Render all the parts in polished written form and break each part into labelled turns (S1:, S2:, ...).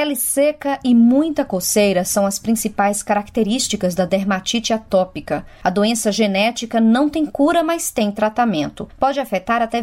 S1: Pele seca e muita coceira são as principais características da dermatite atópica. A doença genética não tem cura, mas tem tratamento. Pode afetar até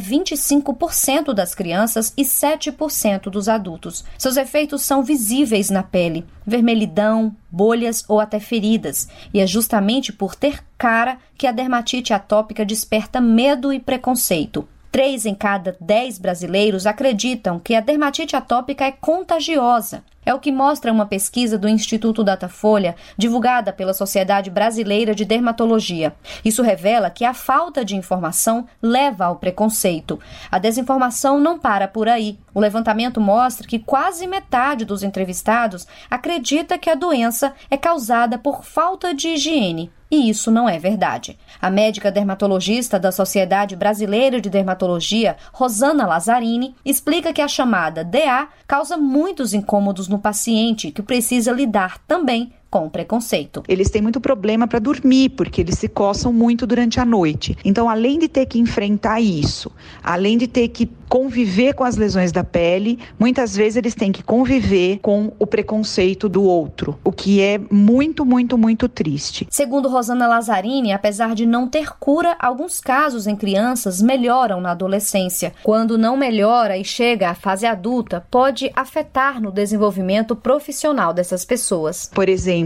S1: 25% das crianças e 7% dos adultos. Seus efeitos são visíveis na pele, vermelhidão, bolhas ou até feridas. E é justamente por ter cara que a dermatite atópica desperta medo e preconceito. 3 em cada 10 brasileiros acreditam que a dermatite atópica é contagiosa. É o que mostra uma pesquisa do Instituto Datafolha, divulgada pela Sociedade Brasileira de Dermatologia. Isso revela que a falta de informação leva ao preconceito. A desinformação não para por aí. O levantamento mostra que quase metade dos entrevistados acredita que a doença é causada por falta de higiene. E isso não é verdade. A médica dermatologista da Sociedade Brasileira de Dermatologia, Rosana Lazzarini, explica que a chamada DA causa muitos incômodos no paciente, que precisa lidar também com preconceito.
S2: Eles têm muito problema para dormir, porque eles se coçam muito durante a noite. Então, além de ter que enfrentar isso, além de ter que conviver com as lesões da pele, muitas vezes eles têm que conviver com o preconceito do outro, o que é muito, muito, muito triste.
S1: Segundo Rosana Lazzarini, apesar de não ter cura, alguns casos em crianças melhoram na adolescência. Quando não melhora e chega à fase adulta, pode afetar no desenvolvimento profissional dessas pessoas.
S2: Por exemplo,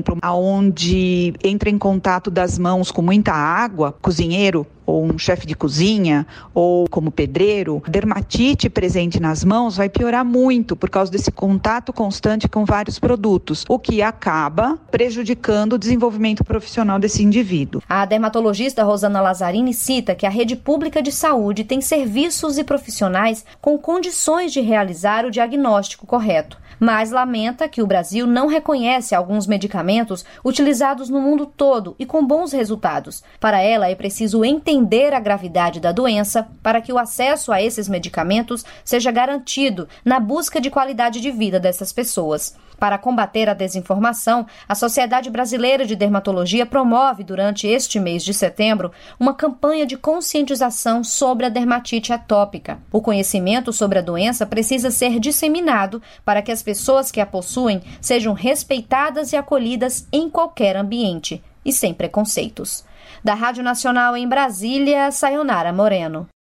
S2: aonde entra em contato das mãos com muita água, cozinheiro ou um chefe de cozinha, ou como pedreiro, dermatite presente nas mãos vai piorar muito por causa desse contato constante com vários produtos, o que acaba prejudicando o desenvolvimento profissional desse indivíduo.
S1: A dermatologista Rosana Lazzarini cita que a rede pública de saúde tem serviços e profissionais com condições de realizar o diagnóstico correto, mas lamenta que o Brasil não reconhece alguns medicamentos utilizados no mundo todo e com bons resultados. Para ela, é preciso entender a gravidade da doença para que o acesso a esses medicamentos seja garantido na busca de qualidade de vida dessas pessoas. Para combater a desinformação, a Sociedade Brasileira de Dermatologia promove, durante este mês de setembro, uma campanha de conscientização sobre a dermatite atópica. O conhecimento sobre a doença precisa ser disseminado para que as pessoas que a possuem sejam respeitadas e acolhidas em qualquer ambiente e sem preconceitos. Da Rádio Nacional em Brasília, Sayonara Moreno.